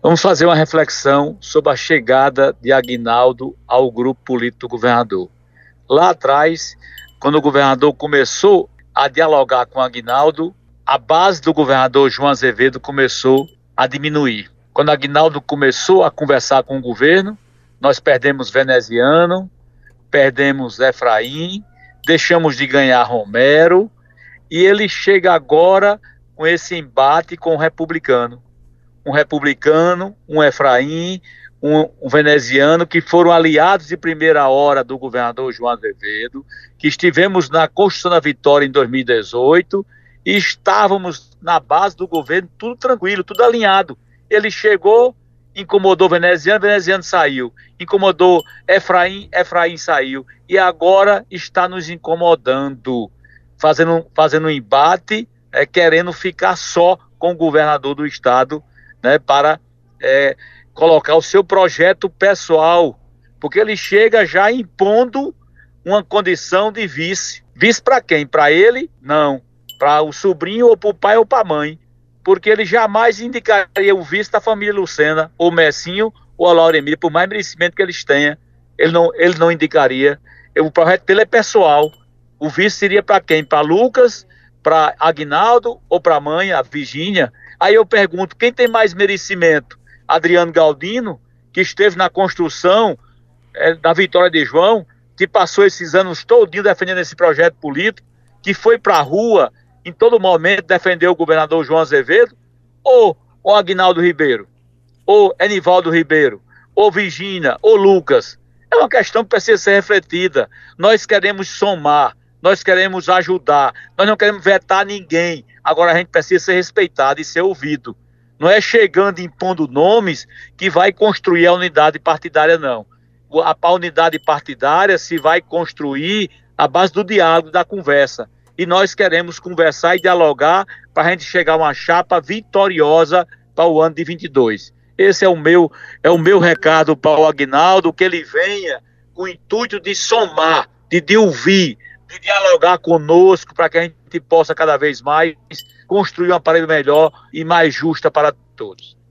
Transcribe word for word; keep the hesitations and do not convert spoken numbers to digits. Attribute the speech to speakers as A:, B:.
A: Vamos fazer uma reflexão sobre a chegada de Aguinaldo ao grupo político do governador. Lá atrás, quando o governador começou a dialogar com Aguinaldo, a base do governador João Azevedo começou a diminuir. Quando Aguinaldo começou a conversar com o governo, nós perdemos Veneziano, perdemos Efraim, deixamos de ganhar Romero, e ele chega agora com esse embate com o republicano. Um republicano, um Efraim, um, um veneziano, que foram aliados de primeira hora do governador João Azevedo, que estivemos na Construção da Vitória em dois mil e dezoito e estávamos na base do governo, tudo tranquilo, tudo alinhado. Ele chegou, incomodou veneziano, veneziano saiu. Incomodou Efraim, Efraim saiu. E agora está nos incomodando, fazendo, fazendo um embate, é, querendo ficar só com o governador do estado, né, para é, colocar o seu projeto pessoal, porque ele chega já impondo uma condição de vice. Vice para quem? Para ele? Não. Para o sobrinho, ou para o pai, ou para a mãe. Porque ele jamais indicaria o vice da família Lucena, ou Messinho, ou a Laura Emília, por mais merecimento que eles tenham, ele não, ele não indicaria. O projeto dele é pessoal. O vice seria para quem? Para Lucas, para Aguinaldo, ou para a mãe, a Virgínia? Aí eu pergunto, quem tem mais merecimento? Adriano Galdino, que esteve na construção é, da Vitória de João, que passou esses anos todinho defendendo esse projeto político, que foi para a rua, em todo momento, defender o governador João Azevedo, ou o Aguinaldo Ribeiro, ou Enivaldo Ribeiro, ou Virgínia, ou Lucas? É uma questão que precisa ser refletida. Nós queremos somar, nós queremos ajudar, nós não queremos vetar ninguém. Agora a gente precisa ser respeitado e ser ouvido. Não é chegando e impondo nomes que vai construir a unidade partidária, não. A, a unidade partidária se vai construir à base do diálogo, da conversa. E nós queremos conversar e dialogar para a gente chegar a uma chapa vitoriosa para o ano de vinte e dois. Esse é o meu, é o meu recado para o Aguinaldo, que ele venha com o intuito de somar, de, de ouvir, de dialogar conosco, para que a gente possa cada vez mais construir um aparelho melhor e mais justo para todos.